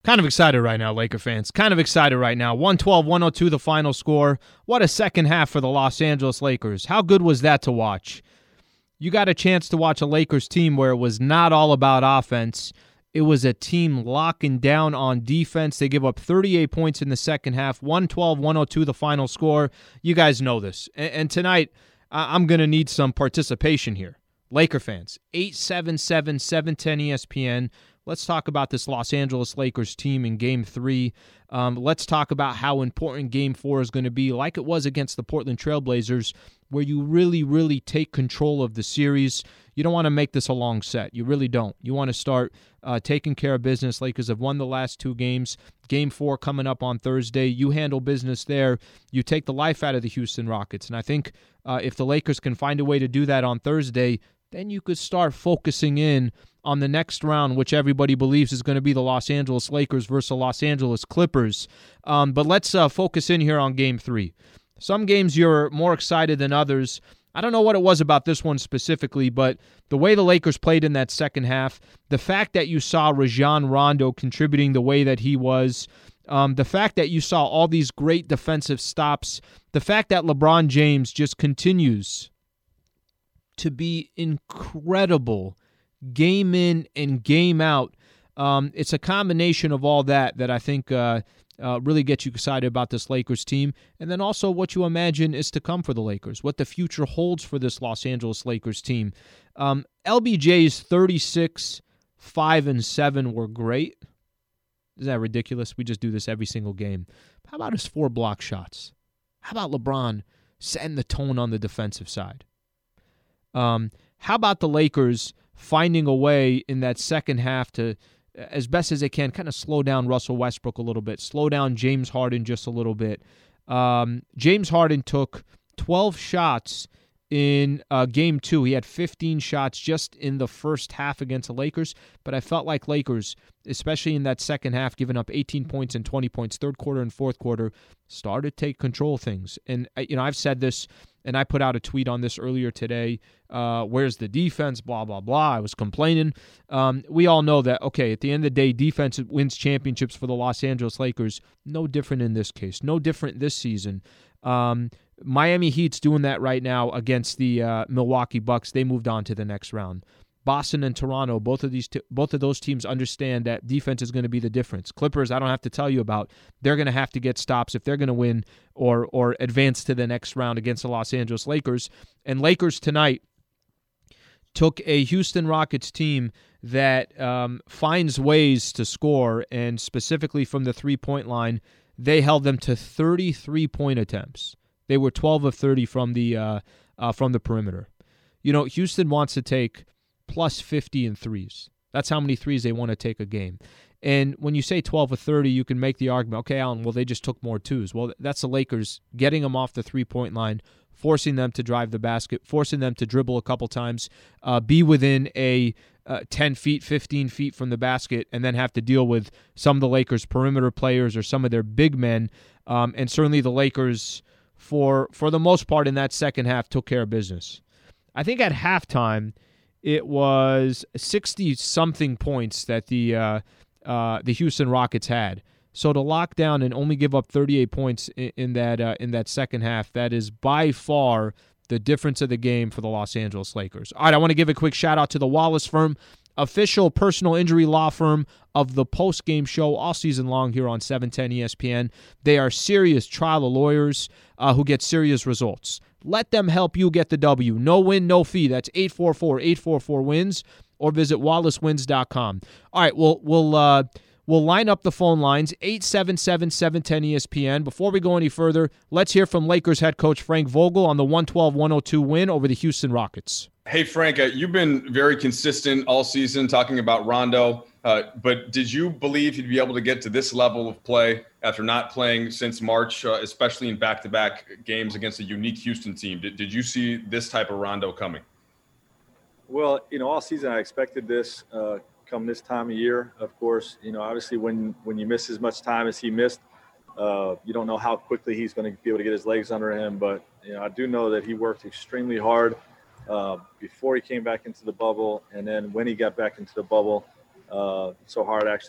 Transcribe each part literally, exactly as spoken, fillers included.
Kind of excited right now, Laker fans. Kind of excited right now. one twelve one oh two the final score. What a second half for the Los Angeles Lakers. How good was that to watch? You got a chance to watch a Lakers team where it was not all about offense. It was a team locking down on defense. They give up thirty-eight points in the second half. one twelve one oh two the final score. You guys know this. And, and tonight, I'm going to need some participation here. Laker fans, eight seven seven, seven ten E S P N. Let's talk about this Los Angeles Lakers team in Game three. Um, let's talk about how important Game four is going to be, like it was against the Portland Trail Blazers, where you really, really take control of the series. You don't want to make this a long set. You really don't. You want to start uh, taking care of business. Lakers have won the last two games. Game four coming up on Thursday. You handle business there. You take the life out of the Houston Rockets. And I think uh, if the Lakers can find a way to do that on Thursday, then you could start focusing in on the next round, which everybody believes is going to be the Los Angeles Lakers versus the Los Angeles Clippers. Um, but let's uh, focus in here on Game three. Some games you're more excited than others. I don't know what it was about this one specifically, but the way the Lakers played in that second half, the fact that you saw Rajon Rondo contributing the way that he was, um, the fact that you saw all these great defensive stops, the fact that LeBron James just continues to be incredible game in and game out. Um, it's a combination of all that that I think uh, uh, really gets you excited about this Lakers team. And then also what you imagine is to come for the Lakers, what the future holds for this Los Angeles Lakers team. Um, L B J's thirty-six, five, and seven were great. Isn't that ridiculous? We just do this every single game. How about his four block shots? How about LeBron setting the tone on the defensive side? Um, how about the Lakers finding a way in that second half to, as best as they can, kind of slow down Russell Westbrook a little bit, slow down James Harden just a little bit. Um, James Harden took twelve shots in uh, Game two. He had fifteen shots just in the first half against the Lakers, but I felt like Lakers, especially in that second half, giving up eighteen points and twenty points, third quarter and fourth quarter, started to take control of things. And, you know, I've said this, and I put out a tweet on this earlier today. Uh, where's the defense? Blah, blah, blah. I was complaining. Um, we all know that, okay, at the end of the day, defense wins championships for the Los Angeles Lakers. No different in this case. No different this season. Um, Miami Heat's doing that right now against the uh, Milwaukee Bucks. They moved on to the next round. Boston and Toronto, both of these, t- both of those teams understand that defense is going to be the difference. Clippers, I don't have to tell you about. They're going to have to get stops if they're going to win or or advance to the next round against the Los Angeles Lakers. And Lakers tonight took a Houston Rockets team that um, finds ways to score, and specifically from the three-point line, they held them to thirty-three point attempts. They were twelve of thirty from the uh, uh, from the perimeter. You know, Houston wants to take plus fifty in threes. That's how many threes they want to take a game. And when you say twelve of thirty, you can make the argument, okay, Alan, well, they just took more twos. Well, that's the Lakers getting them off the three-point line, forcing them to drive the basket, forcing them to dribble a couple times, uh, be within a uh, ten feet, fifteen feet from the basket, and then have to deal with some of the Lakers' perimeter players or some of their big men. Um, and certainly the Lakers, for for the most part in that second half, took care of business. I think at halftime, it was sixty-something points that the uh, uh, the Houston Rockets had. So to lock down and only give up thirty-eight points in, in that uh, in that second half, that is by far the difference of the game for the Los Angeles Lakers. All right, I want to give a quick shout-out to the Wallace Firm, official personal injury law firm of the post-game show all season long here on seven ten E S P N. They are serious trial lawyers uh, who get serious results. Let them help you get the W. No win, no fee. That's eight four four, eight four four, wins, or visit wallace wins dot com. All right, we'll we'll uh, we'll line up the phone lines, eight seven seven, seven one zero E S P N. Before we go any further, let's hear from Lakers head coach Frank Vogel on the one twelve one oh two win over the Houston Rockets. Hey, Frank, uh, you've been very consistent all season talking about Rondo, uh, but did you believe he'd be able to get to this level of play after not playing since March, uh, especially in back-to-back games against a unique Houston team? Did, did you see this type of Rondo coming? Well, you know, all season I expected this uh, come this time of year. Of course, you know, obviously when, when you miss as much time as he missed, uh, you don't know how quickly he's going to be able to get his legs under him. But, you know, I do know that he worked extremely hard Uh, before he came back into the bubble, and then when he got back into the bubble, uh, so hard actually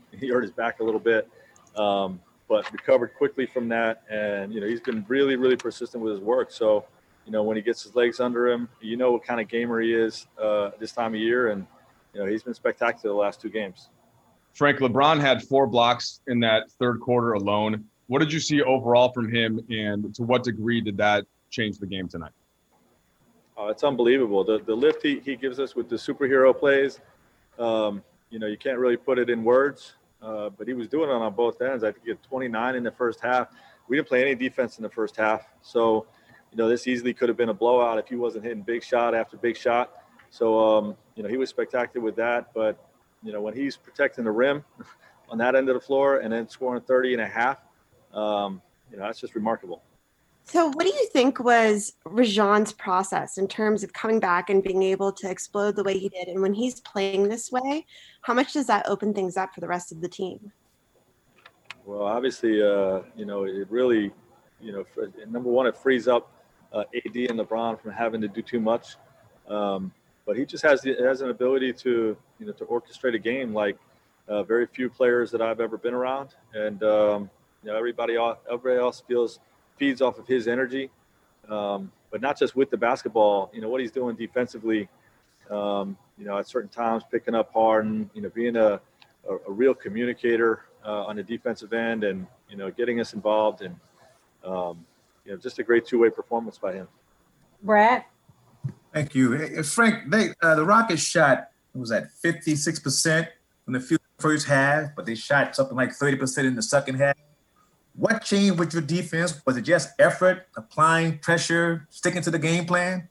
he hurt his back a little bit, um, but recovered quickly from that. And, you know, he's been really, really persistent with his work. So, you know, when he gets his legs under him, you know what kind of gamer he is uh, this time of year. And, you know, he's been spectacular the last two games. Frank, LeBron had four blocks in that third quarter alone. What did you see overall from him, and to what degree did that change the game tonight? Oh, it's unbelievable. The the lift he, he gives us with the superhero plays, um, you know, you can't really put it in words, uh, but he was doing it on both ends. I think he had twenty-nine in the first half. We didn't play any defense in the first half. So, you know, this easily could have been a blowout if he wasn't hitting big shot after big shot. So, um, you know, he was spectacular with that. But, you know, when he's protecting the rim on that end of the floor and then scoring thirty and a half, um, you know, that's just remarkable. So what do you think was Rajon's process in terms of coming back and being able to explode the way he did? And when he's playing this way, how much does that open things up for the rest of the team? Well, obviously, uh, you know, it really, you know, for, number one, it frees up uh, A D and LeBron from having to do too much. Um, but he just has the, has an ability to, you know, to orchestrate a game like uh, very few players that I've ever been around. And, um, you know, everybody, everybody else feels feeds off of his energy, um, but not just with the basketball. You know, what he's doing defensively, um, you know, at certain times, picking up Harden, you know, being a, a, a real communicator uh, on the defensive end and, you know, getting us involved and, um, you know, just a great two-way performance by him. Brad? Thank you. Hey, Frank, they, uh, the Rockets shot, what was that, fifty-six percent from the first half, but they shot something like thirty percent in the second half. What changed with your defense? Was it just effort, applying pressure, sticking to the game plan?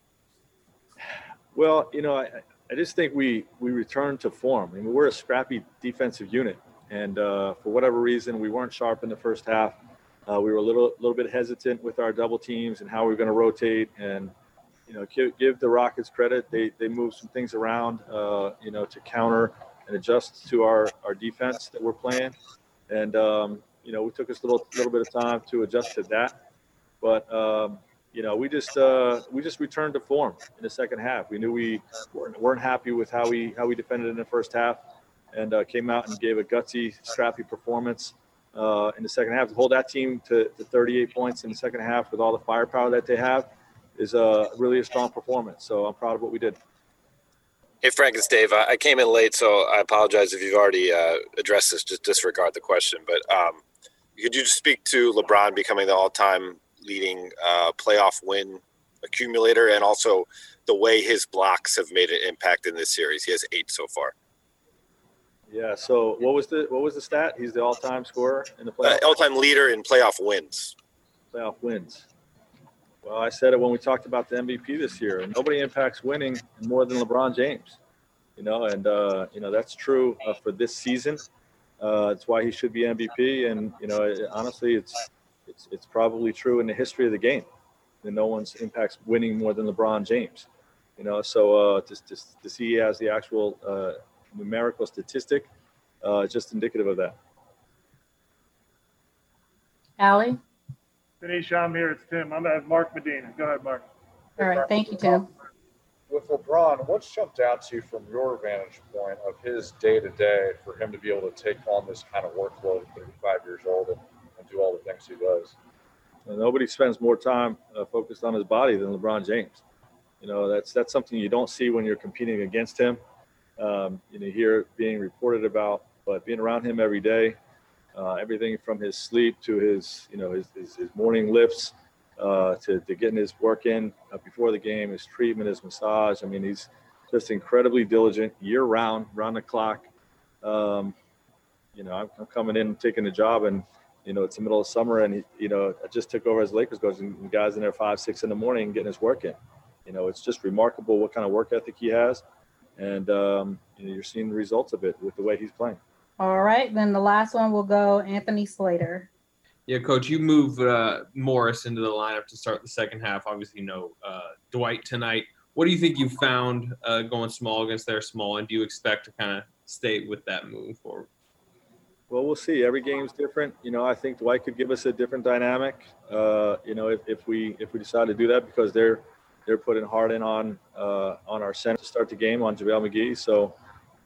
Well, you know, I, I just think we we returned to form. I mean, we're a scrappy defensive unit, and uh, for whatever reason, we weren't sharp in the first half. Uh, we were a little little bit hesitant with our double teams and how we were going to rotate. And you know, give, give the Rockets credit; they they moved some things around, uh, you know, to counter and adjust to our our defense that we're playing. And um, you know, we took us a little little bit of time to adjust to that, but um, you know, we just uh, we just returned to form in the second half. We knew we weren't, weren't happy with how we how we defended in the first half, and uh, came out and gave a gutsy, scrappy performance uh, in the second half. To hold that team to, to thirty-eight points in the second half with all the firepower that they have is uh, really a strong performance. So I'm proud of what we did. Hey, Frank, it's Dave. I came in late, so I apologize if you've already uh, addressed this. Just disregard the question. But um, could you just speak to LeBron becoming the all-time leading uh, playoff win accumulator, and also the way his blocks have made an impact in this series? He has eight so far. Yeah. So what was the what was the stat? He's the all-time scorer in the playoff. Uh, all-time leader in playoff wins. Playoff wins. Well, I said it when we talked about the M V P this year. Nobody impacts winning more than LeBron James, you know, and, uh, you know, that's true uh, for this season. Uh, it's why he should be M V P. And, you know, it, honestly, it's, it's it's probably true in the history of the game that no one's impacts winning more than LeBron James, you know. So uh, to, to, to see he has the actual uh, numerical statistic, uh, just indicative of that. Allie? Tanisha, I'm here. It's Tim. I'm at Mark Medina. Go ahead, Mark. All right. Thank you, Tim. With LeBron, what's jumped out to you from your vantage point of his day-to-day for him to be able to take on this kind of workload at thirty-five years old and, and do all the things he does? And nobody spends more time uh, focused on his body than LeBron James. You know, that's that's something you don't see when you're competing against him. Um, you know, you hear it being reported about, but being around him every day, uh, everything from his sleep to his, you know, his, his, his morning lifts, uh, to, to getting his work in uh, before the game, his treatment, his massage. I mean, he's just incredibly diligent year round, round the clock. Um, you know, I'm, I'm coming in and taking the job, and, you know, it's the middle of summer, and, he, you know, I just took over as Lakers coach, and guys in there five, six in the morning getting his work in. You know, it's just remarkable what kind of work ethic he has. And um, you know, you're seeing the results of it with the way he's playing. All right, then the last one will go Anthony Slater. Yeah, Coach, you move uh, Morris into the lineup to start the second half. Obviously, you know uh, Dwight tonight. What do you think you found uh, going small against their small, and do you expect to kind of stay with that moving forward? Well, we'll see. Every game's different. You know, I think Dwight could give us a different dynamic. Uh, you know, if, if we if we decide to do that, because they're they're putting Harden on uh, on our center to start the game on JaVale McGee. So,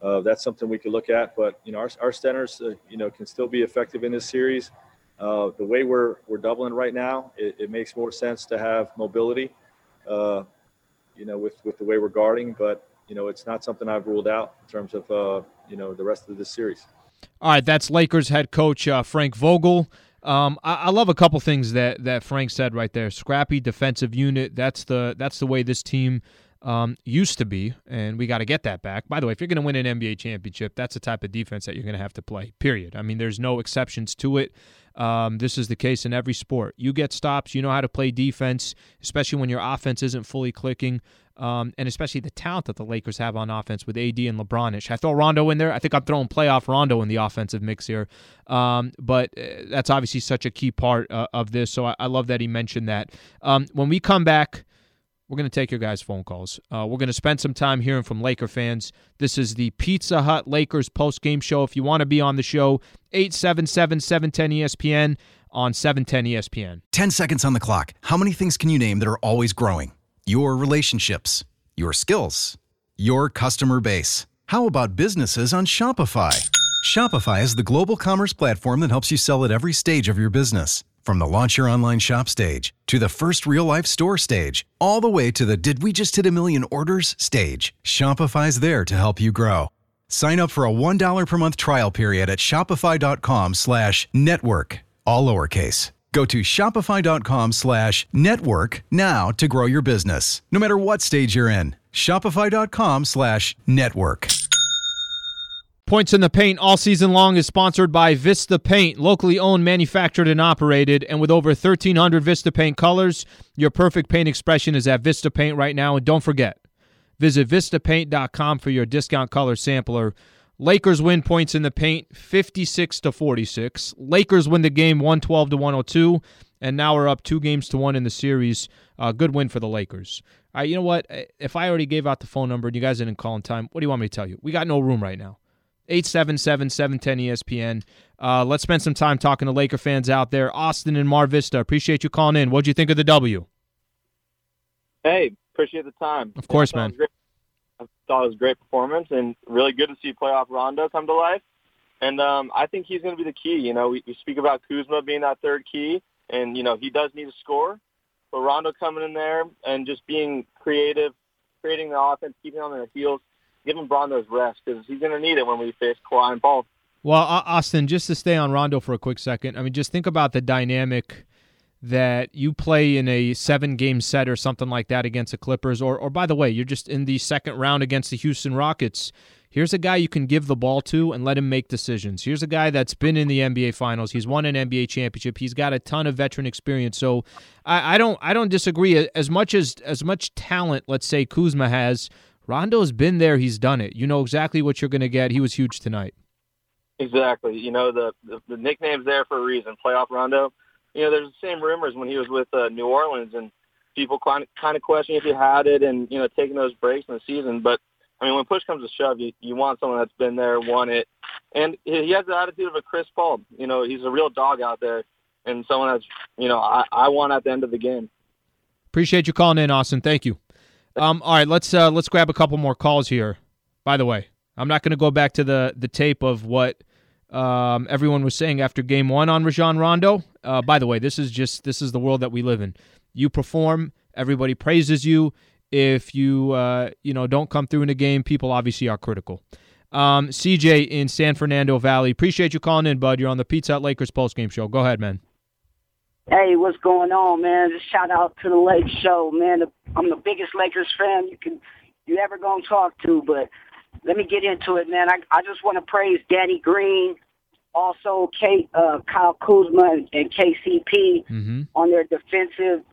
uh, that's something we could look at. But, you know, our, our centers, uh, you know, can still be effective in this series. Uh, the way we're we're doubling right now, it, it makes more sense to have mobility, uh, you know, with, with the way we're guarding. But, you know, it's not something I've ruled out in terms of, uh, you know, the rest of this series. All right, that's Lakers head coach uh, Frank Vogel. Um, I, I love a couple things that, that Frank said right there. Scrappy defensive unit. That's the that's the way this team um, used to be, and we got to get that back. By the way, if you're going to win an N B A championship, that's the type of defense that you're going to have to play, period. I mean, there's no exceptions to it. Um, this is the case in every sport. You get stops, you know how to play defense, especially when your offense isn't fully clicking, um, and especially the talent that the Lakers have on offense with A D and LeBron-ish. I throw Rondo in there. I think I'm throwing playoff Rondo in the offensive mix here. Um, but uh, that's obviously such a key part uh, of this, so I, I love that he mentioned that. Um, when we come back, we're going to take your guys' phone calls. Uh, we're going to spend some time hearing from Laker fans. This is the Pizza Hut Lakers post-game show. If you want to be on the show, eight seven seven, seven one zero, E S P N on seven ten E S P N. ten seconds on the clock. How many things can you name that are always growing? Your relationships, your skills, your customer base. How about businesses on Shopify? Shopify is the global commerce platform that helps you sell at every stage of your business. From the launch your online shop stage, to the first real-life store stage, all the way to the did we just hit a million orders stage, Shopify's there to help you grow. Sign up for a one dollar per month trial period at shopify.com slash network, all lowercase. Go to shopify.com slash network now to grow your business, no matter what stage you're in. Shopify.com slash network. Points in the Paint all season long is sponsored by Vista Paint, locally owned, manufactured, and operated. And with over thirteen hundred Vista Paint colors, your perfect paint expression is at Vista Paint right now. And don't forget, visit vista paint dot com for your discount color sampler. Lakers win points in the paint fifty-six to forty-six. Lakers win the game one twelve to one oh two. And now we're up two games to one in the series. Uh, good win for the Lakers. All right, you know what? If I already gave out the phone number and you guys didn't call in time, what do you want me to tell you? We got no room right now. eight seven seven, seven one zero, E S P N. Uh, let's spend some time talking to Laker fans out there. Austin and Mar Vista, appreciate you calling in. What'd you think of the W? Hey, appreciate the time. Of course, yeah, I man. I thought it was a great performance and really good to see playoff Rondo come to life. And um, I think he's going to be the key. You know, we, we speak about Kuzma being that third key, and, you know, he does need to score. But Rondo coming in there and just being creative, creating the offense, keeping on their heels, giving Rondo rest because he's going to need it when we face Kawhi and Paul. Well, Austin, just to stay on Rondo for a quick second, I mean, just think about the dynamic that you play in a seven-game set or something like that against the Clippers, or, or by the way, you're just in the second round against the Houston Rockets. Here's a guy you can give the ball to and let him make decisions. Here's a guy that's been in the N B A Finals. He's won an N B A championship. He's got a ton of veteran experience. So I, I don't I don't disagree. As much as as much talent, let's say, Kuzma has, Rondo's been there. He's done it. You know exactly what you're going to get. He was huge tonight. Exactly. You know, the, the, the nickname's there for a reason, playoff Rondo. You know, there's the same rumors when he was with uh, New Orleans, and people kind of, kind of question if he had it and, you know, taking those breaks in the season. But, I mean, when push comes to shove, you, you want someone that's been there, won it. And he has the attitude of a Chris Paul. You know, he's a real dog out there and someone that's, you know, I, I want at the end of the game. Appreciate you calling in, Austin. Thank you. Um, all right, let's uh, let's grab a couple more calls here. By the way, I'm not going to go back to the, the tape of what um, everyone was saying after game one on Rajon Rondo. Uh, by the way, this is just this is the world that we live in. You perform, everybody praises you. If you uh, you know don't come through in a game, people obviously are critical. Um, C J in San Fernando Valley, appreciate you calling in, bud. You're on the Pizza Hut Lakers postgame show. Go ahead, man. Hey, what's going on, man? Just shout out to the Lake Show, man. I'm the biggest Lakers fan you can you ever gonna talk to, but let me get into it, man. I I just want to praise Danny Green, also Kate, uh, Kyle Kuzma and, and K C P mm-hmm. on their defensive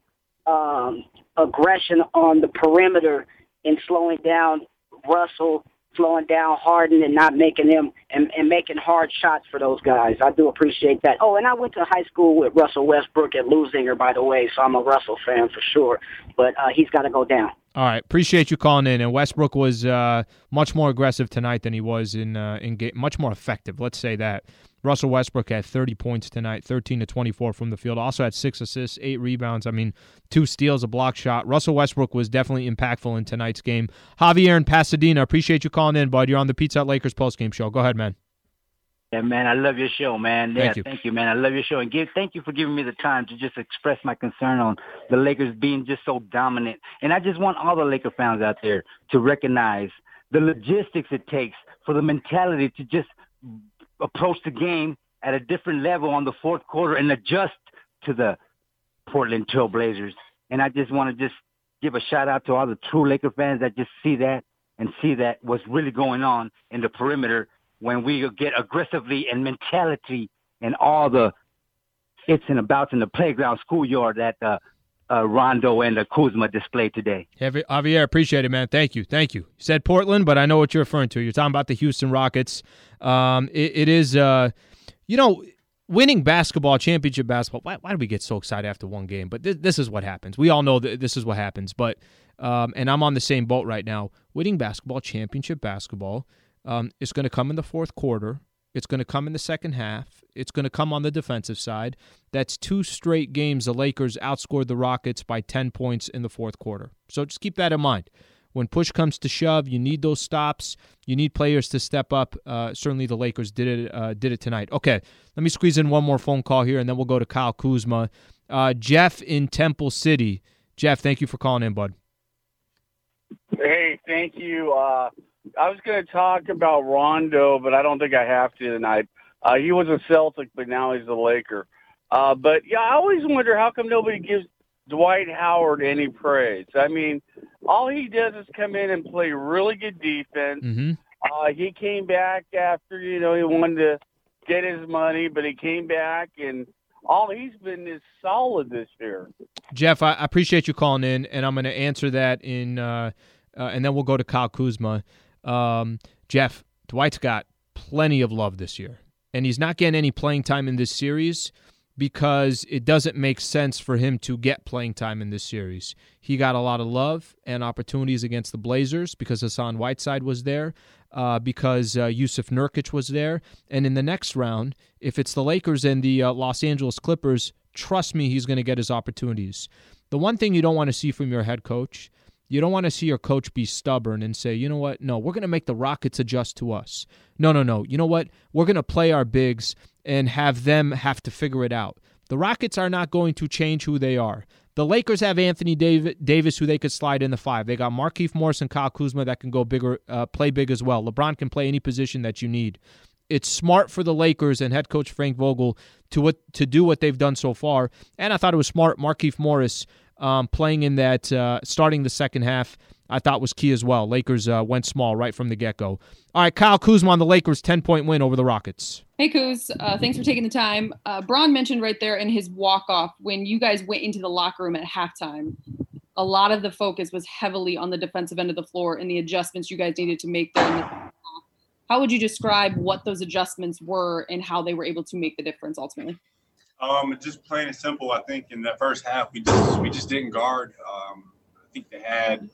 um, aggression on the perimeter and slowing down Russell, slowing down Harden, and not making them and, and making hard shots for those guys. I do appreciate that. Oh, and I went to high school with Russell Westbrook at Lusinger, by the way, so I'm a Russell fan for sure. But uh, he's got to go down. All right, appreciate you calling in. And Westbrook was uh, much more aggressive tonight than he was in uh, in game, much more effective. Let's say that Russell Westbrook had thirty points tonight, thirteen to twenty-four from the field. Also had six assists, eight rebounds. I mean, two steals, a block shot. Russell Westbrook was definitely impactful in tonight's game. Javier in Pasadena, appreciate you calling in, bud. You're on the Pizza Hut Lakers postgame show. Go ahead, man. Yeah, man, I love your show, man. Yeah, Thank you. thank you, man. I love your show. And give, thank you for giving me the time to just express my concern on the Lakers being just so dominant. And I just want all the Laker fans out there to recognize the logistics it takes for the mentality to just approach the game at a different level on the fourth quarter and adjust to the Portland Trail Blazers. And I just want to just give a shout-out to all the true Laker fans that just see that and see that what's really going on in the perimeter when we get aggressively and mentality and all the its and abouts in the playground, schoolyard that uh, uh, Rondo and uh, Kuzma displayed today. Javier, appreciate it, man. Thank you. Thank you. You said Portland, but I know what you're referring to. You're talking about the Houston Rockets. Um, it, it is, uh, you know, winning basketball, championship basketball, why, why do we get so excited after one game? But th- this is what happens. We all know that this is what happens. But um, and I'm on the same boat right now. Winning basketball, championship basketball, Um, it's going to come in the fourth quarter. It's going to come in the second half. It's going to come on the defensive side. That's two straight games the Lakers outscored the Rockets by ten points in the fourth quarter. So just keep that in mind. When push comes to shove, you need those stops. You need players to step up. Uh, certainly the Lakers did it uh, did it tonight. Okay, let me squeeze in one more phone call here, and then we'll go to Kyle Kuzma. Uh, Jeff in Temple City. Jeff, thank you for calling in, bud. Hey, thank you. Uh, I was going to talk about Rondo, but I don't think I have to tonight. Uh, he was a Celtic, but now he's a Laker. Uh, but, yeah, I always wonder how come nobody gives Dwight Howard any praise. I mean, all he does is come in and play really good defense. Mm-hmm. Uh, he came back after, you know, he wanted to get his money, but he came back, and all he's been is solid this year. Jeff, I appreciate you calling in, and I'm going to answer that in uh, uh, and then we'll go to Kyle Kuzma. Um, Jeff, Dwight's got plenty of love this year, and he's not getting any playing time in this series because it doesn't make sense for him to get playing time in this series. He got a lot of love and opportunities against the Blazers because Hassan Whiteside was there, uh, because uh, Yusuf Nurkic was there, and in the next round, if it's the Lakers and the uh, Los Angeles Clippers, trust me, he's going to get his opportunities. The one thing you don't want to see from your head coach, you don't want to see your coach be stubborn and say, you know what, no, we're going to make the Rockets adjust to us. No, no, no. You know what? We're going to play our bigs and have them have to figure it out. The Rockets are not going to change who they are. The Lakers have Anthony Davis, who they could slide in the five. They got Markieff Morris and Kyle Kuzma that can go bigger, uh, play big as well. LeBron can play any position that you need. It's smart for the Lakers and head coach Frank Vogel to what to do what they've done so far. And I thought it was smart. Markieff Morris um, playing in that, uh, starting the second half, I thought was key as well. Lakers uh, went small right from the get-go. All right, Kyle Kuzma on the Lakers' ten-point win over the Rockets. Hey, Kuz. Uh, thanks for taking the time. Uh, Bron mentioned right there in his walk-off, when you guys went into the locker room at halftime, a lot of the focus was heavily on the defensive end of the floor and the adjustments you guys needed to make there in the second half. How would you describe what those adjustments were and how they were able to make the difference ultimately? Um, just plain and simple. I think in the first half we just we just didn't guard. Um, I think they had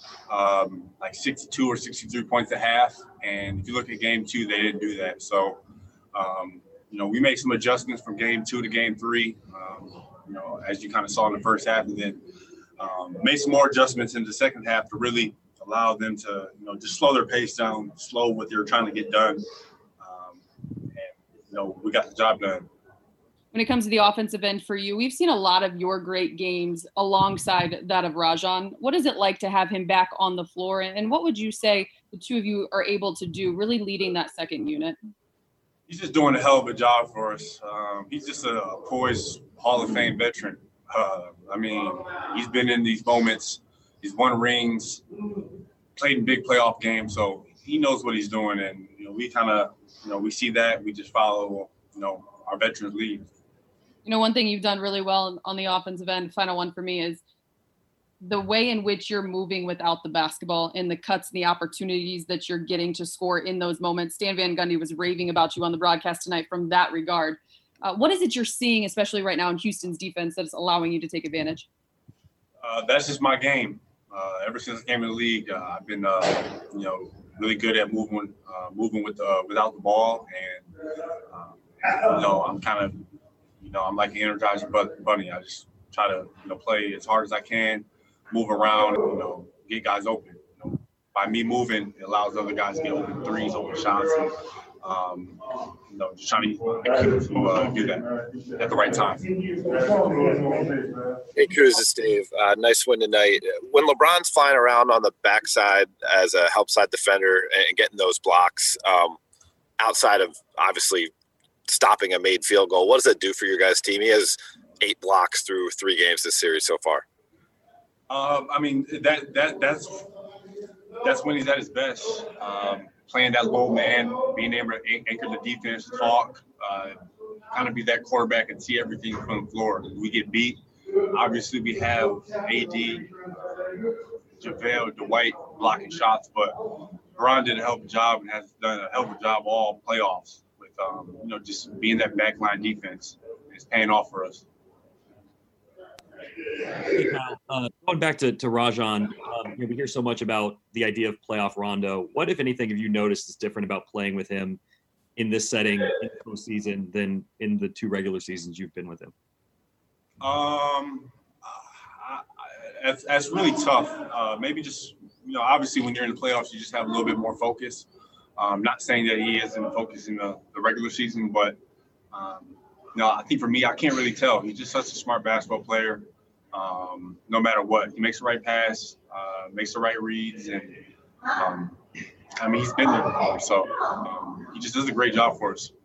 um, like sixty-two or sixty-three points a half, and if you look at game two, they didn't do that. So, um, you know, we made some adjustments from game two to game three. Um, you know, as you kind of saw in the first half, and then um, made some more adjustments in the second half to really allow them to, you know, just slow their pace down, slow what they were trying to get done, um, and you know, we got the job done. When it comes to the offensive end for you, we've seen a lot of your great games alongside that of Rajon. What is it like to have him back on the floor? And what would you say the two of you are able to do, really leading that second unit? He's just doing a hell of a job for us. Um, he's just a poised Hall of Fame veteran. Uh, I mean, he's been in these moments. He's won rings, played in big playoff games, so he knows what he's doing. And, you know, we kind of, you know, we see that. We just follow, you know, our veterans lead. You know, one thing you've done really well on the offensive end, final one for me, is the way in which you're moving without the basketball and the cuts and the opportunities that you're getting to score in those moments. Stan Van Gundy was raving about you on the broadcast tonight from that regard. Uh, what is it you're seeing, especially right now in Houston's defense, that is allowing you to take advantage? Uh, that's just my game. Uh, ever since I came in the league, uh, I've been, uh, you know, really good at moving, uh, moving with uh, without the ball and uh, you know, I'm kind of, you know, I'm like an Energizer bunny. I just try to, you know, play as hard as I can, move around, you know, get guys open. You know, by me moving, it allows other guys to get open threes, open shots, and um, you know, just trying to to uh, do that at the right time. Hey, Kuz, it's Dave. Uh, nice win tonight. When LeBron's flying around on the backside as a help side defender and getting those blocks, um, outside of obviously stopping a made field goal, what does that do for your guys' team? He has eight blocks through three games this series so far. Um, I mean, that that that's that's when he's at his best. Um, playing that low man, being able to anchor the defense, talk, uh, kind of be that quarterback and see everything from the floor. We get beat. Obviously, we have A D, JaVale, Dwight blocking shots, but Bron did a hell of a job and has done a hell of a job all playoffs with, um, you know, just being that backline defense. It's paying off for us. Hey, Kyle, uh, going back to, to Rajon, um, you know, we hear so much about the idea of playoff Rondo. What, if anything, have you noticed is different about playing with him in this setting in the postseason than in the two regular seasons you've been with him? Um, I, I, that's, that's really tough. Uh, maybe just, you know, obviously when you're in the playoffs, you just have a little bit more focus. Um, not saying that he isn't focusing the, the regular season, but um, no, I think for me, I can't really tell. He's just such a smart basketball player. Um, no matter what, he makes the right pass, uh, makes the right reads, and um, I mean, he's been there before, so um, he just does a great job for us.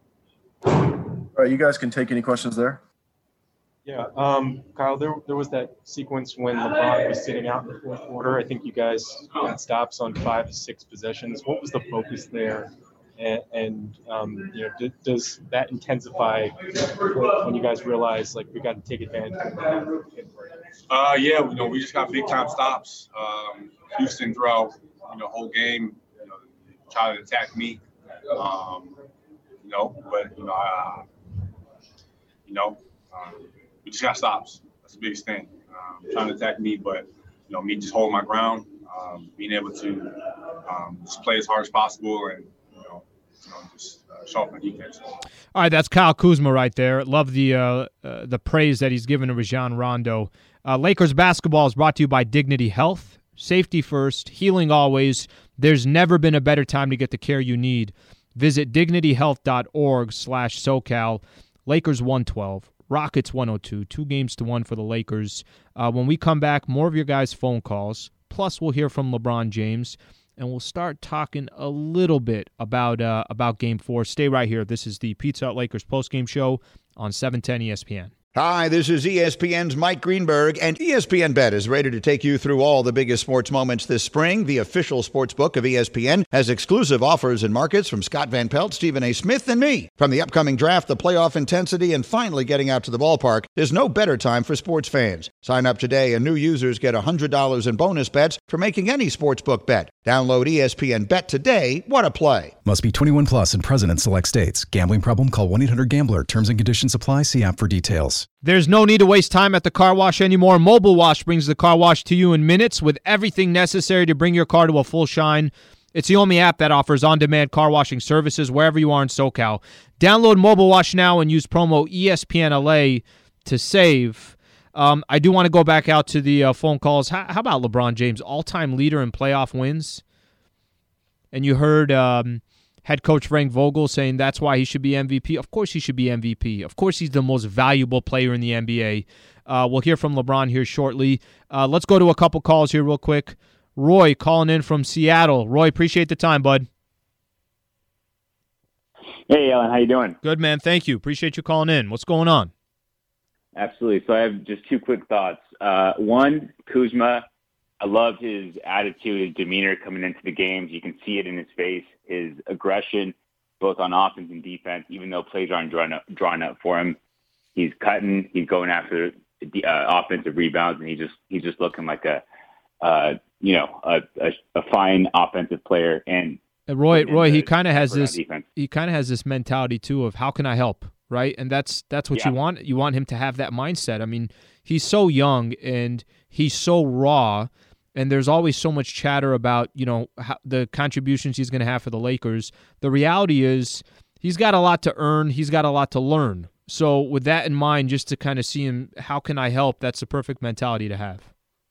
All right, you guys can take any questions there. Yeah, um, Kyle, there there was that sequence when LeBron was sitting out in the fourth quarter. I think you guys got stops on five to six possessions. What was the focus there? And, and um, you know, d- does that intensify when you guys realize, like, we got to take advantage of that? Uh, yeah, you know, we just got big time stops. Um, Houston throughout, you know, whole game, you know, trying to attack me. Um, you know, but you know, uh, you know, um, we just got stops. That's the biggest thing. Um, trying to attack me, but you know, me just holding my ground, um, being able to um, just play as hard as possible, and you know, you know just uh, show off my defense. All right, that's Kyle Kuzma right there. Love the uh, uh, the praise that he's given to Rajon Rondo. Uh, Lakers basketball is brought to you by Dignity Health. Safety first, healing always. There's never been a better time to get the care you need. Visit dignityhealth.org slash SoCal. Lakers one twelve, Rockets one oh two. Two games to one for the Lakers. Uh, when we come back, more of your guys' phone calls. Plus, we'll hear from LeBron James. And we'll start talking a little bit about uh, about Game four. Stay right here. This is the Pizza Hut Lakers postgame show on seven ten E S P N. Hi, this is E S P N's Mike Greenberg, and E S P N Bet is ready to take you through all the biggest sports moments this spring. The official sports book of E S P N has exclusive offers and markets from Scott Van Pelt, Stephen A. Smith, and me. From the upcoming draft, the playoff intensity, and finally getting out to the ballpark, there's no better time for sports fans. Sign up today, and new users get one hundred dollars in bonus bets for making any sportsbook bet. Download E S P N Bet today. What a play. Must be twenty-one plus and present in select states. Gambling problem? Call one eight hundred gambler. Terms and conditions apply. See app for details. There's no need to waste time at the car wash anymore. Mobile Wash brings the car wash to you in minutes with everything necessary to bring your car to a full shine. It's the only app that offers on-demand car washing services wherever you are in SoCal. Download Mobile Wash now and use promo E S P N L A to save. Um, I do want to go back out to the uh, phone calls. How, how about LeBron James, all-time leader in playoff wins? And you heard um, head coach Frank Vogel saying that's why he should be M V P. Of course he should be M V P. Of course he's the most valuable player in the N B A. Uh, we'll hear from LeBron here shortly. Uh, let's go to a couple calls here real quick. Roy calling in from Seattle. Roy, appreciate the time, bud. Hey, Alan, how you doing? Good, man. Thank you. Appreciate you calling in. What's going on? Absolutely. So I have just two quick thoughts. Uh, one, Kuzma, I loved his attitude, his demeanor coming into the games. You can see it in his face, his aggression, both on offense and defense, even though plays aren't drawn up, drawn up for him. He's cutting, he's going after the uh, offensive rebounds, and he just he's just looking like a, uh, you know, a, a, a fine offensive player. And Roy, Roy, he kind of has this. Defense. He kind of has this mentality too of how can I help, right? And that's that's what Yeah. you want. You want him to have that mindset. I mean, he's so young and he's so raw, and there's always so much chatter about you know how, the contributions he's going to have for the Lakers. The reality is, he's got a lot to earn. He's got a lot to learn. So with that in mind, just to kind of see him, how can I help? That's the perfect mentality to have.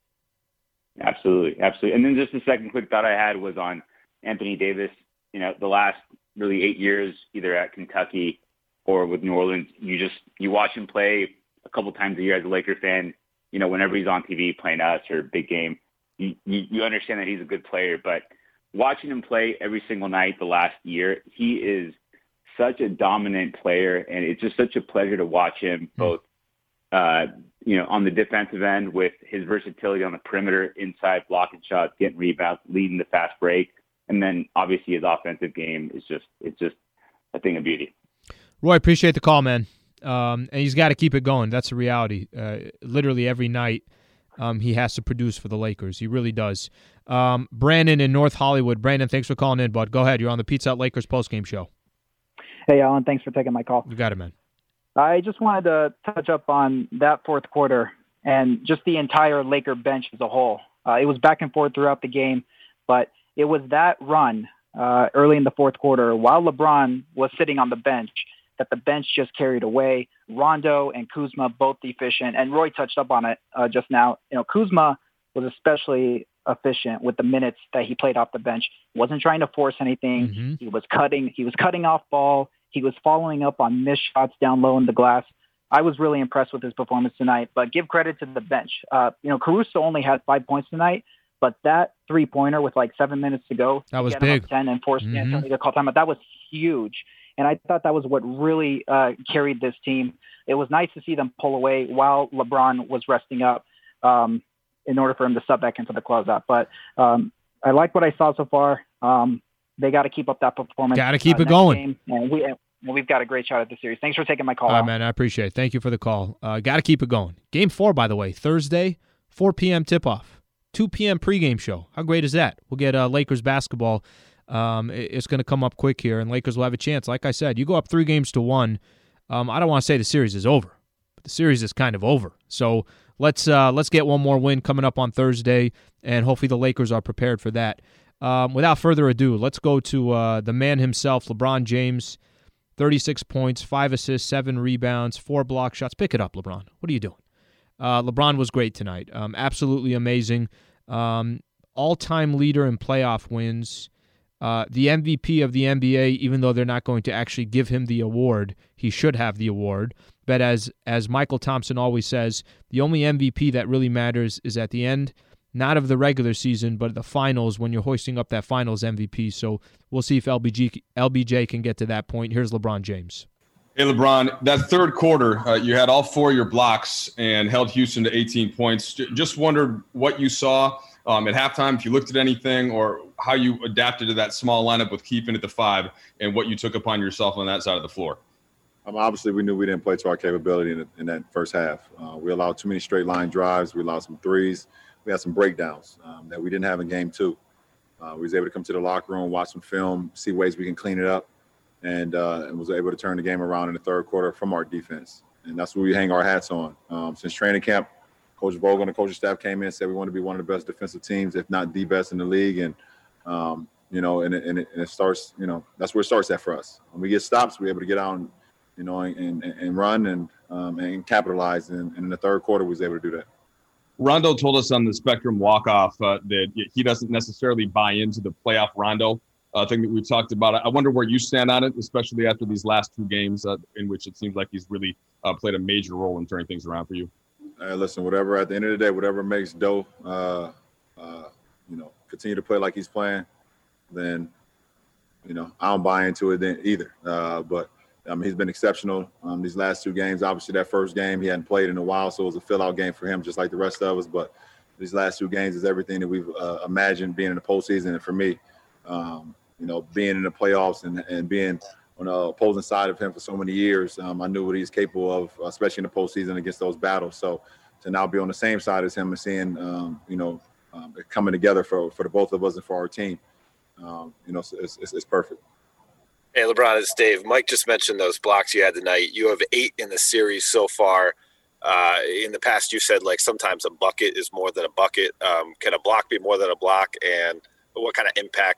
Absolutely, absolutely. And then just the second quick thought I had was on Anthony Davis. You know, the last really eight years, either at Kentucky or with New Orleans, you just you watch him play a couple times a year as a Laker fan. You know, whenever he's on T V playing us or a big game, you, you, you understand that he's a good player. But watching him play every single night the last year, he is such a dominant player, and it's just such a pleasure to watch him both, uh, you know, on the defensive end with his versatility on the perimeter, inside blocking shots, getting rebounds, leading the fast break, and then obviously his offensive game is just it's just a thing of beauty. Roy, appreciate the call, man. Um, and he's got to keep it going. That's the reality. Uh, literally every night um, he has to produce for the Lakers. He really does. Um, Brandon in North Hollywood. Brandon, thanks for calling in, bud. Go ahead. You're on the Pizza Hut Lakers postgame show. Hey, Alan. Thanks for taking my call. You got it, man. I just wanted to touch up on that fourth quarter and just the entire Laker bench as a whole. Uh, it was back and forth throughout the game, but it was that run uh, early in the fourth quarter while LeBron was sitting on the bench that the bench just carried away. Rondo and Kuzma both efficient, and Roy touched up on it uh, just now. You know, Kuzma was especially efficient with the minutes that he played off the bench. Wasn't trying to force anything. Mm-hmm. He was cutting. He was cutting off ball. He was following up on missed shots down low in the glass. I was really impressed with his performance tonight, but give credit to the bench. Uh, you know, Caruso only had five points tonight, but that three-pointer with like seven minutes to go, that was get big. Him up ten and forced mm-hmm. Anthony to call timeout. That was huge. And I thought that was what really uh, carried this team. It was nice to see them pull away while LeBron was resting up um, in order for him to sub back into the closeout. But um, I like what I saw so far. Um, they got to keep up that performance. Got to keep uh, it going. Game. And we, and we've got a great shot at the series. Thanks for taking my call. All right, man. I appreciate it. Thank you for the call. Uh, got to keep it going. Game four, by the way, Thursday, four p.m. tip-off, two p.m. pregame show. How great is that? We'll get uh, Lakers basketball. Um, it's going to come up quick here, and Lakers will have a chance. Like I said, you go up three games to one. Um, I don't want to say the series is over, but the series is kind of over. So let's uh, let's get one more win coming up on Thursday, and hopefully the Lakers are prepared for that. Um, without further ado, let's go to uh, the man himself, LeBron James. thirty-six points, five assists, seven rebounds, four block shots. Pick it up, LeBron. What are you doing? Uh, LeBron was great tonight. Um, absolutely amazing. Um, all-time leader in playoff wins. Uh, the M V P of the N B A, even though they're not going to actually give him the award, he should have the award. But as as Michael Thompson always says, the only M V P that really matters is at the end, not of the regular season, but the finals when you're hoisting up that finals M V P. So we'll see if L B G, L B J can get to that point. Here's LeBron James. Hey, LeBron, that third quarter, uh, you had all four of your blocks and held Houston to eighteen points. Just wondered what you saw um, at halftime, if you looked at anything, or how you adapted to that small lineup with keeping it to five and what you took upon yourself on that side of the floor. Um, obviously, we knew we didn't play to our capability in, in that first half. Uh, we allowed too many straight line drives. We allowed some threes. We had some breakdowns um, that we didn't have in game two. Uh, we was able to come to the locker room, watch some film, see ways we can clean it up, and, uh, and was able to turn the game around in the third quarter from our defense. And that's what we hang our hats on. Um, since training camp, Coach Vogel and the coaching staff came in and said we want to be one of the best defensive teams, if not the best in the league. And, um, you know, and, and, it, and it starts, you know, that's where it starts at for us. When we get stops, we're able to get out and, you know, and, and, and run and um, and capitalize. And, and in the third quarter, we was able to do that. Rondo told us on the Spectrum walk-off uh, that he doesn't necessarily buy into the playoff Rondo uh, thing that we've talked about. I wonder where you stand on it, especially after these last two games uh, in which it seems like he's really uh, played a major role in turning things around for you. Uh, listen, whatever, at the end of the day, whatever makes Doe, uh, uh, you know, continue to play like he's playing, then, you know, I don't buy into it then either. Uh, but, I mean, he's been exceptional um, these last two games. Obviously, that first game he hadn't played in a while, so it was a fill-out game for him, just like the rest of us. But these last two games is everything that we've uh, imagined being in the postseason. And for me, um, you know, being in the playoffs and, and being on the opposing side of him for so many years, um, I knew what he's capable of, especially in the postseason against those battles. So to now be on the same side as him and seeing, um, you know, um, it coming together for, for the both of us and for our team, um, you know, it's, it's, it's perfect. Hey, LeBron, it's Dave. Mike just mentioned those blocks you had tonight. You have eight in the series so far. Uh, in the past, you said, like, sometimes a bucket is more than a bucket. Um, can a block be more than a block? And what kind of impact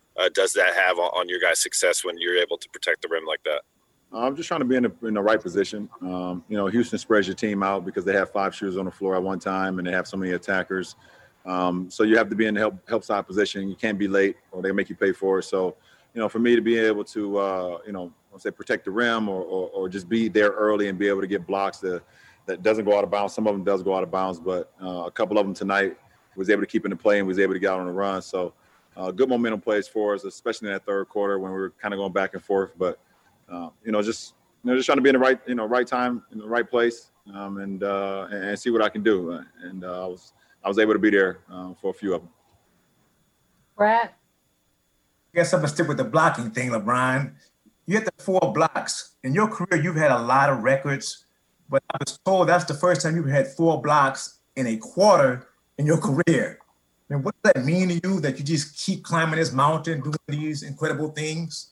uh, does that have on, on your guys' success when you're able to protect the rim like that? I'm just trying to be in the, in the right position. Um, you know, Houston spreads your team out because they have five shooters on the floor at one time and they have so many attackers. Um, so you have to be in the help help side position. You can't be late or they make you pay for it. So, you know, for me to be able to, uh, you know, I'll say protect the rim or, or, or just be there early and be able to get blocks that, that doesn't go out of bounds. Some of them does go out of bounds, but uh, a couple of them tonight was able to keep in the play and was able to get out on the run. So uh, good momentum plays for us, especially in that third quarter when we were kind of going back and forth. But Uh, you know, just you know, just trying to be in the right, you know, right time in the right place, um, and uh, and see what I can do. And uh, I was I was able to be there uh, for a few of them. Brad, I guess I'm gonna stick with the blocking thing, LeBron. You had the four blocks in your career. You've had a lot of records, but I was told that's the first time you've had four blocks in a quarter in your career. I mean, what does that mean to you that you just keep climbing this mountain, doing these incredible things?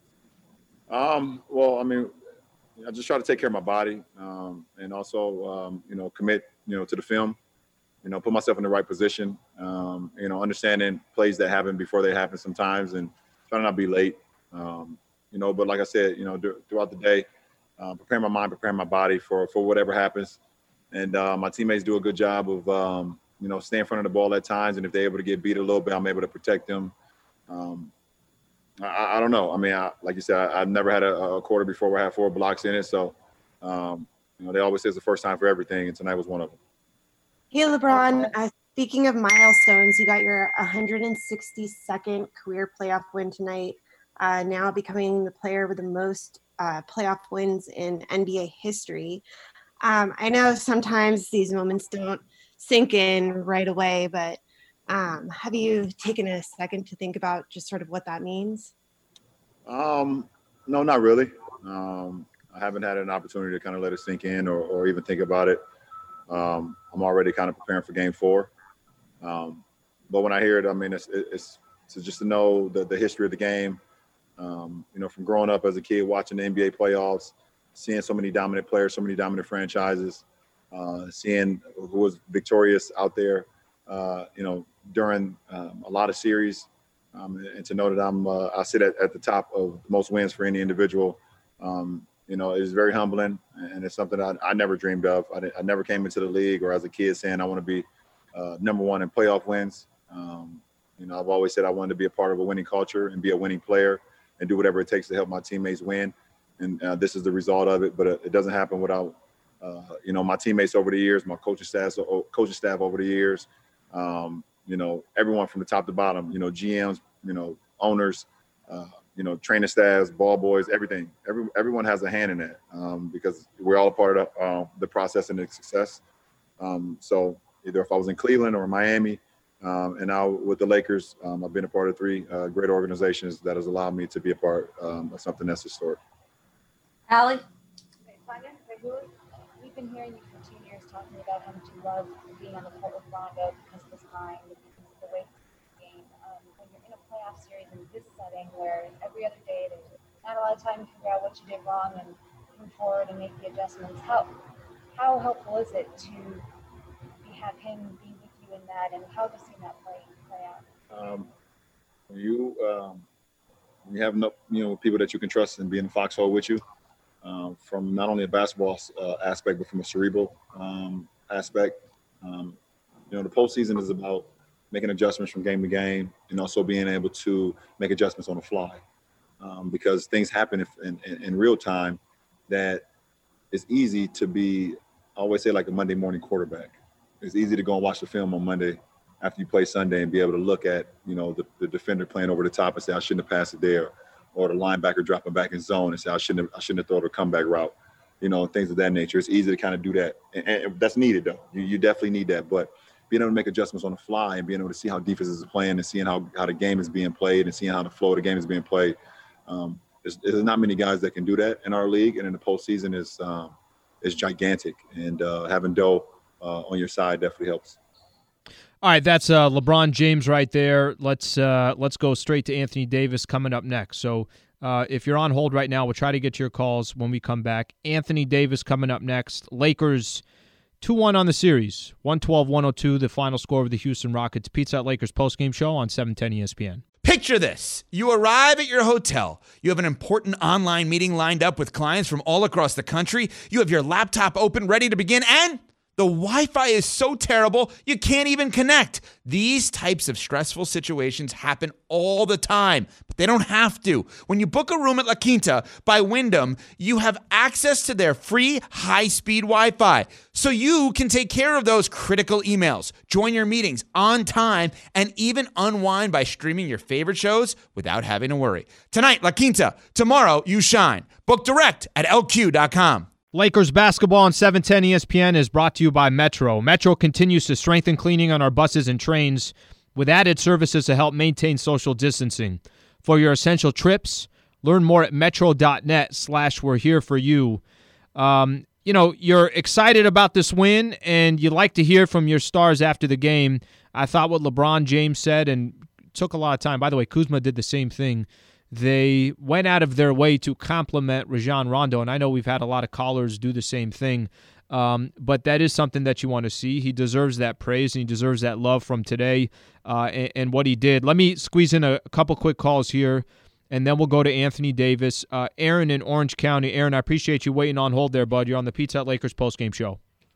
Um, well, I mean, I just try to take care of my body, um, and also, um, you know, commit, you know, to the film, you know, put myself in the right position, um, you know, understanding plays that happen before they happen sometimes and trying to not be late, um, you know, but like I said, you know, d- throughout the day, uh, prepare my mind, prepare my body for, for whatever happens. And uh, my teammates do a good job of, um, you know, stay in front of the ball at times. And if they're able to get beat a little bit, I'm able to protect them. Um, I, I don't know. I mean, I, like you said, I, I've never had a, a quarter before where I had four blocks in it. So, um, you know, they always say it's the first time for everything, and tonight was one of them. Hey, LeBron, uh, speaking of milestones, you got your one hundred sixty-second career playoff win tonight, uh, now becoming the player with the most uh, playoff wins in N B A history. Um, I know sometimes these moments don't sink in right away, but Um, have you taken a second to think about just sort of what that means? Um, no, not really. Um, I haven't had an opportunity to kind of let it sink in or, or even think about it. Um, I'm already kind of preparing for game four. Um, but when I hear it, I mean, it's, it's, it's just to know the, the history of the game. Um, you know, from growing up as a kid, watching the N B A playoffs, seeing so many dominant players, so many dominant franchises, uh, seeing who was victorious out there, uh, you know, during um, a lot of series, um, and, and to know that I'm uh, I sit at, at the top of most wins for any individual, um, you know, is very humbling, and it's something I, I never dreamed of. I, I never came into the league or as a kid saying I want to be uh, number one in playoff wins. Um, you know, I've always said I wanted to be a part of a winning culture and be a winning player and do whatever it takes to help my teammates win. And uh, this is the result of it, but it doesn't happen without, uh, you know, my teammates over the years, my coaching staff, coaching staff over the years. Um, you know, everyone from the top to bottom, you know, G Ms, you know, owners, uh, you know, training staffs, ball boys, everything. Every, everyone has a hand in that um, because we're all a part of the, uh, the process and the success. Um, so either if I was in Cleveland or Miami, um, and now with the Lakers, um, I've been a part of three uh, great organizations that has allowed me to be a part um, of something that's historic. Allie? Okay, Sonia, we've been hearing you for two years talking about how much you love being on the court with Rondo because of his mind, because of the way he's game. Um, when you're in a playoff series in this setting where every other day there's not a lot of time to figure out what you did wrong and come forward and make the adjustments, how how helpful is it to have him be with you in that, and how have you seen that play play out? Um, you um, you have no, you know, people that you can trust and be in the foxhole with you. Um, from not only a basketball uh, aspect, but from a cerebral um, aspect. Um, you know, the postseason is about making adjustments from game to game and also being able to make adjustments on the fly um, because things happen in, in, in real time that it's easy to be, I always say like a Monday morning quarterback. It's easy to go and watch the film on Monday after you play Sunday and be able to look at, you know, the, the defender playing over the top and say, I shouldn't have passed it there. Or the linebacker dropping back in zone and say, I shouldn't have, I shouldn't have thrown a comeback route, you know, things of that nature. It's easy to kind of do that. And, and that's needed, though. You, you definitely need that. But being able to make adjustments on the fly and being able to see how defenses are playing and seeing how, how the game is being played and seeing how the flow of the game is being played. Um, there's, there's not many guys that can do that in our league. And in the postseason is, um, is gigantic. And uh, having Doe uh, on your side definitely helps. All right, that's uh, LeBron James right there. Let's uh, let's go straight to Anthony Davis coming up next. So uh, if you're on hold right now, we'll try to get your calls when we come back. Anthony Davis coming up next. Lakers two one on the series. one twelve one oh two, the final score of the Houston Rockets. Pizza Hut Lakers postgame show on seven ten E S P N. Picture this. You arrive at your hotel. You have an important online meeting lined up with clients from all across the country. You have your laptop open, ready to begin, and the Wi-Fi is so terrible, you can't even connect. These types of stressful situations happen all the time, but they don't have to. When you book a room at La Quinta by Wyndham, you have access to their free high-speed Wi-Fi, so you can take care of those critical emails, join your meetings on time, and even unwind by streaming your favorite shows without having to worry. Tonight, La Quinta. Tomorrow, you shine. Book direct at L Q dot com. Lakers basketball on seven ten E S P N is brought to you by Metro. Metro continues to strengthen cleaning on our buses and trains with added services to help maintain social distancing. For your essential trips, learn more at metro.net slash we're here for you. Um, you know, you're excited about this win, and you like to hear from your stars after the game. I thought what LeBron James said, and took a lot of time. By the way, Kuzma did the same thing. They went out of their way to compliment Rajon Rondo, and I know we've had a lot of callers do the same thing, um, but that is something that you want to see. He deserves that praise, and he deserves that love from today uh, and, and what he did. Let me squeeze in a, a couple quick calls here, and then we'll go to Anthony Davis. Uh, Aaron in Orange County. Aaron, I appreciate you waiting on hold there, bud. You're on the Pizza Hut Lakers postgame show.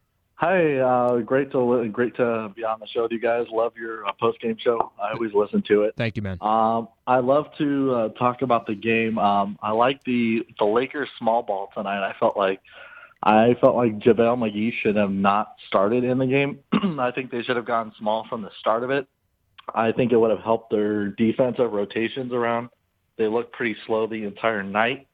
Hi, uh, great to great to be on the show with you guys. Love your uh, post game show. I always listen to it. Thank you, man. Um, I love to uh, talk about the game. Um, I like the the Lakers small ball tonight. I felt like I felt like JaVale McGee should have not started in the game. I think they should have gone small from the start of it. I think it would have helped their defensive rotations around. They looked pretty slow the entire night.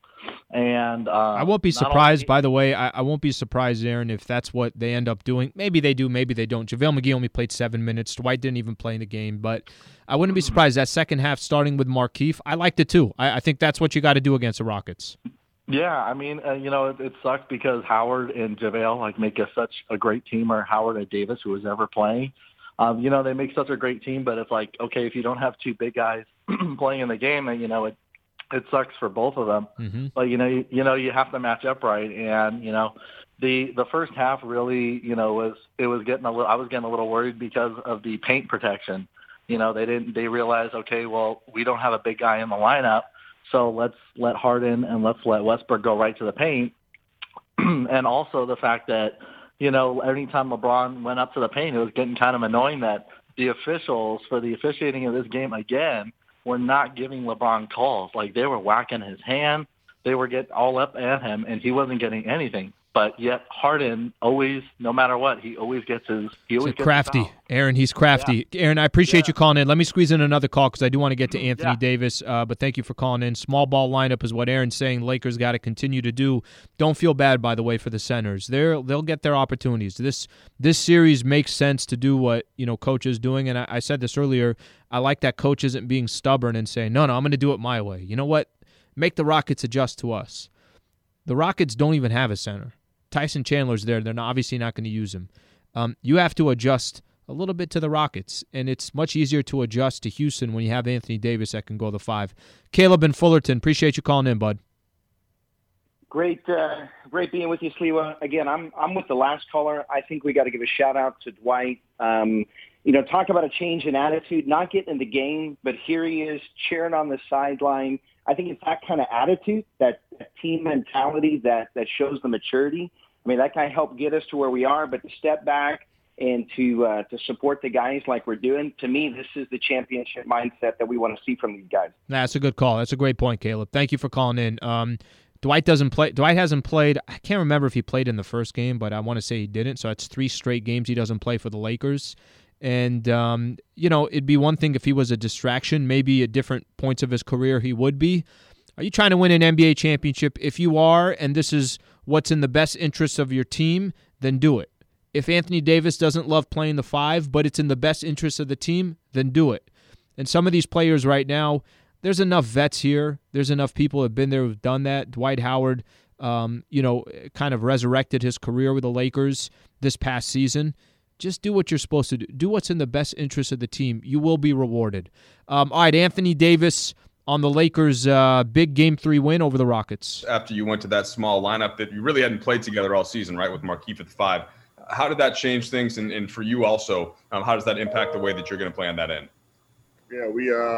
And uh, I won't be surprised, only, by the way. I, I won't be surprised, Aaron, if that's what they end up doing. Maybe they do, maybe they don't. JaVale McGee only played seven minutes. Dwight didn't even play in the game. But I wouldn't be surprised. That second half starting with Markieff, I liked it too. I, I think that's what you got to do against the Rockets. Yeah, I mean, uh, you know, it, it sucks because Howard and JaVale like make a, such a great team, or Howard and Davis, who was ever playing. Um, you know, they make such a great team, but it's like, okay, if you don't have two big guys playing in the game, then, you know, it It sucks for both of them, mm-hmm. but you know, you, you know, you have to match up right. And you know, the the first half really, you know, was it was getting a little. I was getting a little worried because of the paint protection. You know, they didn't. They realized, okay, well, we don't have a big guy in the lineup, so let's let Harden and let's let Westbrook go right to the paint. And also the fact that, you know, anytime LeBron went up to the paint, it was getting kind of annoying that the officials for the officiating of this game again were not giving LeBron calls. Like, they were whacking his hand. They were getting all up at him, and he wasn't getting anything. But yet Harden always, no matter what, he always gets his he always gets crafty. Aaron, he's crafty. Yeah. Aaron, I appreciate yeah. you calling in. Let me squeeze in another call because I do want to get to Anthony yeah. Davis, uh, but thank you for calling in. Small ball lineup is what Aaron's saying Lakers got to continue to do. Don't feel bad, by the way, for the centers. They're, they'll get their opportunities. This this series makes sense to do what, you know, Coach is doing, and I, I said this earlier. I like that Coach isn't being stubborn and saying, no, no, I'm going to do it my way. You know what? Make the Rockets adjust to us. The Rockets don't even have a center. Tyson Chandler's there. They're not, obviously not going to use him. Um, you have to adjust a little bit to the Rockets, and it's much easier to adjust to Houston when you have Anthony Davis that can go the five. Caleb in Fullerton, appreciate you calling in, bud. Great, uh, great being with you, Sliwa. Again, I'm I'm with the last caller. I think we got to give a shout out to Dwight. Um, you know, talk about a change in attitude, not getting in the game, but here he is cheering on the sideline. I think it's that kind of attitude, that, that team mentality that, that shows the maturity. I mean, that guy helped get us to where we are, but to step back and to uh, to support the guys like we're doing, to me, this is the championship mindset that we want to see from these guys. That's a good call. That's a great point, Caleb. Thank you for calling in. Um, Dwight doesn't play. Dwight hasn't played. I can't remember if he played in the first game, but I want to say he didn't. So it's three straight games he doesn't play for the Lakers. And, um, you know, it'd be one thing if he was a distraction. Maybe at different points of his career he would be. Are you trying to win an N B A championship? If you are, and this is what's in the best interest of your team, then do it. If Anthony Davis doesn't love playing the five, but it's in the best interest of the team, then do it. And some of these players right now, there's enough vets here. There's enough people who have been there who've done that. Dwight Howard, um, you know, kind of resurrected his career with the Lakers this past season. Just do what you're supposed to do. Do what's in the best interest of the team. You will be rewarded. Um, all right, Anthony Davis on the Lakers' uh, big Game three win over the Rockets. After you went to that small lineup that you really hadn't played together all season, right, with Markieff at the five, how did that change things? And, and for you also, um, how does that impact the way that you're going to play on that end? Yeah, we uh,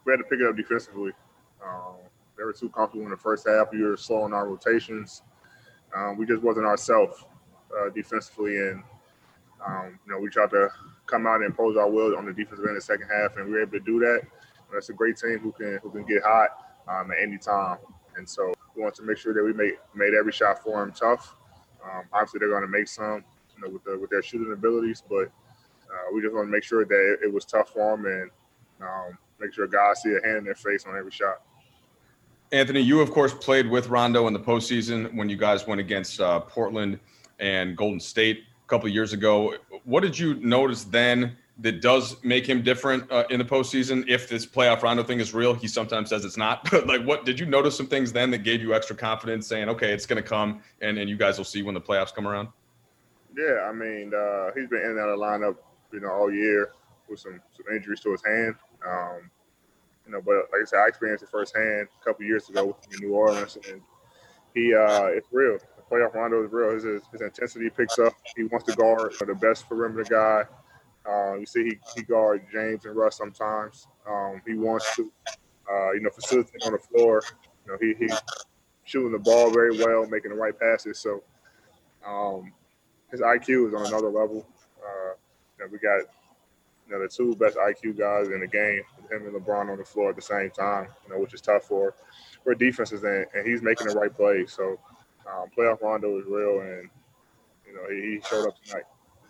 we had to pick it up defensively. Um, they were too comfortable in the first half. We were slowing our rotations. Um, we just wasn't ourselves uh, defensively, and um, you know, we tried to come out and impose our will on the defensive end in the second half, and we were able to do that. That's a great team who can who can get hot um, at any time, and so we want to make sure that we made made every shot for them tough. Um, obviously, they're going to make some, you know, with the, with their shooting abilities, but uh, we just want to make sure that it, it was tough for them and um, make sure guys see a hand in their face on every shot. Anthony, you, of course, played with Rondo in the postseason when you guys went against uh, Portland and Golden State a couple of years ago. What did you notice then that does make him different uh, in the postseason? If this playoff Rondo thing is real, he sometimes says it's not. But, like, what did you notice some things then that gave you extra confidence saying, okay, it's going to come, and, and you guys will see when the playoffs come around? Yeah, I mean, uh, he's been in and out of the lineup, you know, all year with some, some injuries to his hand. Um, You know, but like I said, I experienced it firsthand a couple of years ago in New Orleans, and he, uh, it's real. The playoff Rondo is real. His, his, his intensity picks up. He wants to guard the best perimeter guy. Uh, you see, he, he guards James and Russ sometimes. Um, he wants to, uh, you know, facilitate on the floor. You know, he he's shooting the ball very well, making the right passes. So, um, his I Q is on another level. Uh, you know, we got. You know, the two best I Q guys in the game, him and LeBron on the floor at the same time, you know, which is tough for for defenses, and, and he's making the right plays. So, um, playoff Rondo is real, and, you know, he, he showed up tonight.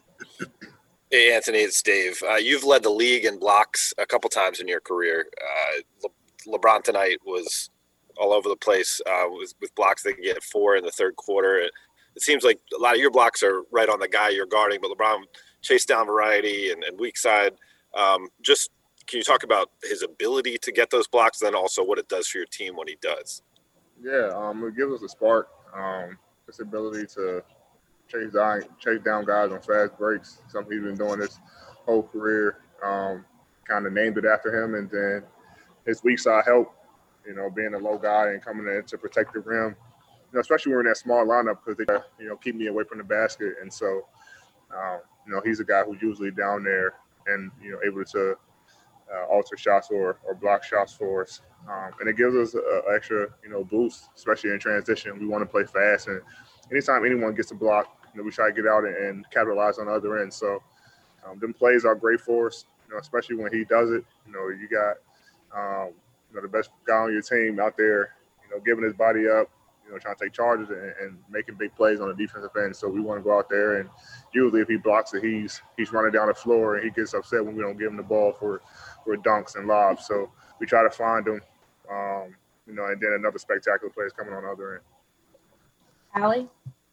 Hey, Anthony, it's Dave. Uh, you've led the league in blocks a couple times in your career. Uh, Le- LeBron tonight was all over the place uh, with, with blocks. They can get four in the third quarter. It, it seems like a lot of your blocks are right on the guy you're guarding, but LeBron – chase down variety and, and weak side. Um, just can you talk about his ability to get those blocks, and then also what it does for your team when he does? Yeah, um, it gives us a spark. Um, his ability to chase down, chase down guys on fast breaks, something he's been doing his whole career. Um, kind of named it after him, and then his weak side help. You know, being a low guy and coming in to protect the rim. You know, especially when we're in that small lineup because they, you know, keep me away from the basket, and so. Um, you know, he's a guy who's usually down there and, you know, able to uh, alter shots or, or block shots for us. Um, and it gives us an extra, you know, boost, especially in transition. We want to play fast. And anytime anyone gets a block, you know, we try to get out and, and capitalize on the other end. So um, them plays are great for us, you know, especially when he does it. You know, you got, um, you know, the best guy on your team out there, you know, giving his body up. You know, trying to take charges and, and making big plays on the defensive end. So we want to go out there, and usually if he blocks it, he's he's running down the floor, and he gets upset when we don't give him the ball for, for dunks and lobs. So we try to find him, um, you know, and then another spectacular play is coming on the other end. Allie?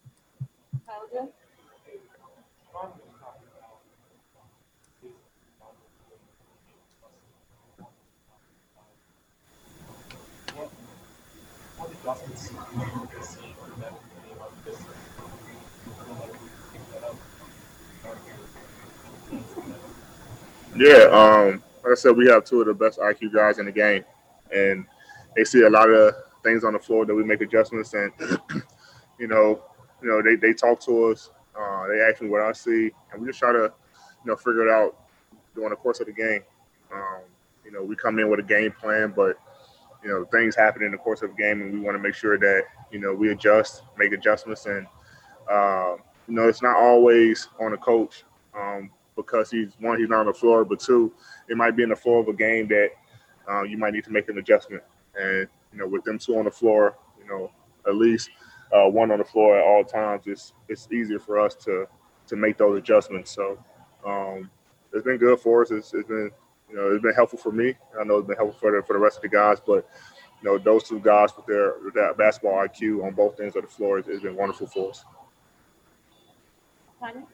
Yeah, um, like I said, we have two of the best I Q guys in the game, and they see a lot of things on the floor that we make adjustments, and you know, you know, they, they talk to us, uh, they ask me what I see, and we just try to, you know, figure it out during the course of the game. Um, you know, we come in with a game plan, but you know, things happen in the course of the game, and we want to make sure that, you know, we adjust, make adjustments, and uh, you know, it's not always on the coach. Um, because he's one, he's not on the floor, but two, it might be in the floor of a game that uh, you might need to make an adjustment. And, you know, with them two on the floor, you know, at least uh, one on the floor at all times, it's it's easier for us to to make those adjustments. So um, it's been good for us. It's, it's been, you know, it's been helpful for me. I know it's been helpful for the, for the rest of the guys, but, you know, those two guys with their with that basketball I Q on both ends of the floor has been wonderful for us. Tanya?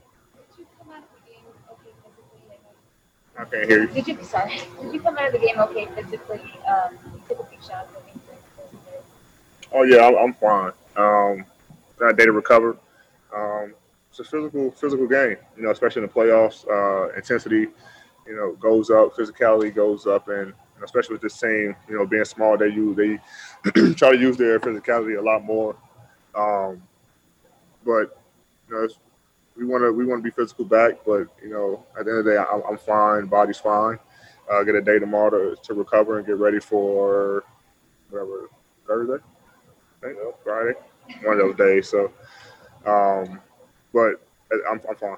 I can't hear you. Did you, sorry, did you come out of the game okay physically? Um, you took a big shot. I think, oh, yeah, I'm, I'm fine. Um, got a day to recover. Um, it's a physical physical game, you know, especially in the playoffs. Uh, intensity, you know, goes up, physicality goes up, and you know, especially with this team, you know, being small, they use they try to use their physicality a lot more. Um, but you know, it's, we want to we want to be physical back, but you know, at the end of the day, I'm, I'm fine, body's fine, uh, get a day tomorrow to, to recover and get ready for whatever, Thursday, I think, no, Friday, one of those days. So, um, but I'm, I'm fine.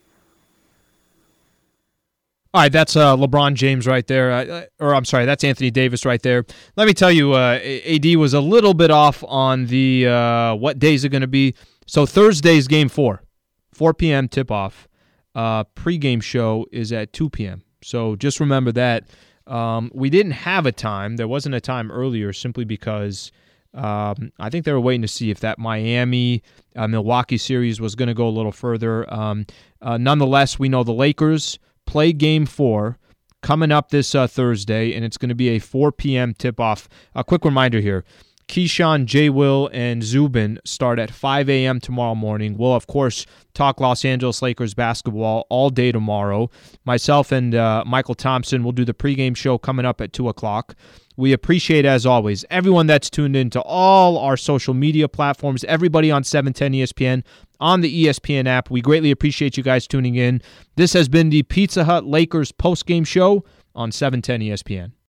All right, that's uh, LeBron James right there. Uh, or I'm sorry, that's Anthony Davis right there. Let me tell you, uh, A D was a little bit off on the uh, what days are going to be. So Thursday's game four, four p.m. tip-off. Uh, pre-game show is at two p.m. So just remember that. Um, we didn't have a time. There wasn't a time earlier simply because um, I think they were waiting to see if that Miami uh, Milwaukee series was going to go a little further. Um, uh, nonetheless, we know the Lakers play game four coming up this uh, Thursday, and it's going to be a four p.m. tip-off. A quick reminder here. Keyshawn, J. Will, and Zubin start at five a.m. tomorrow morning. We'll, of course, talk Los Angeles Lakers basketball all day tomorrow. Myself and uh, Michael Thompson will do the pregame show coming up at two o'clock. We appreciate, as always, everyone that's tuned in to all our social media platforms, everybody on seven ten E S P N, on the E S P N app. We greatly appreciate you guys tuning in. This has been the Pizza Hut Lakers postgame show on seven ten E S P N.